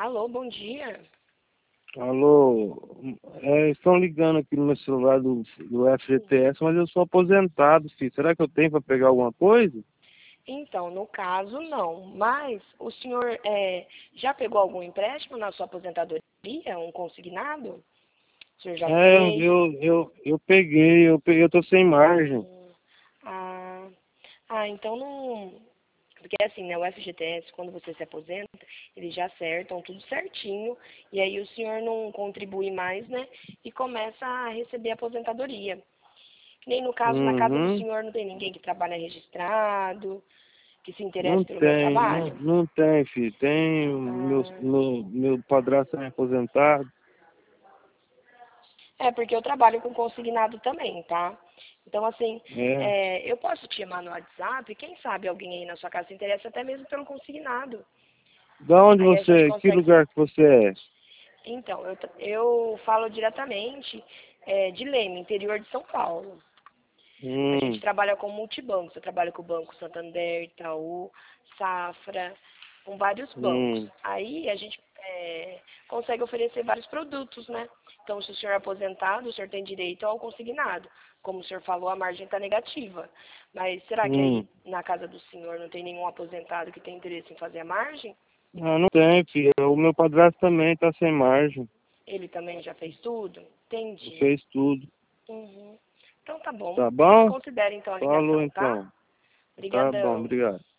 Alô, bom dia. Alô, estão ligando aqui no meu celular do FGTS, mas eu sou aposentado, filho. Será que eu tenho para pegar alguma coisa? Então, no caso, não. Mas o senhor já pegou algum empréstimo na sua aposentadoria? Um consignado? O senhor já É, fez? eu tô sem margem. Ah, então não. Porque assim, né, o FGTS, quando você se aposenta, eles já acertam tudo certinho, e aí o senhor não contribui mais, né? E começa a receber aposentadoria. Nem no caso, na casa do Uhum. senhor não tem ninguém que trabalha registrado, que se interessa Não pelo meu tem, trabalho? não tem, filho. Tem, Ah, meu padrasto é aposentado. porque eu trabalho com consignado também, tá? Então, assim, É. eu posso te chamar no WhatsApp, quem sabe alguém aí na sua casa se interessa até mesmo pelo consignado. Da onde Aí a gente que consegue. lugar que você é? Então, eu falo diretamente de Leme, interior de São Paulo. A gente Hum, trabalha com multibancos. Eu trabalho com o Banco Santander, Itaú, Safra, com vários bancos. hum. Aí a gente consegue oferecer vários produtos, né? Então, se o senhor é aposentado, o senhor tem direito ao consignado. Como o senhor falou, a margem está negativa. Mas será que aí Hum. na casa do senhor não tem nenhum aposentado que tem interesse em fazer a margem? Ah, não tem, filho. O meu padrasto também tá sem margem. Ele também já fez tudo? Entendi. Fez tudo. Uhum. Então tá bom. Tá bom? Desconsidere então a Falou ligação, tá? então. Tá bom, Obrigadão. obrigado.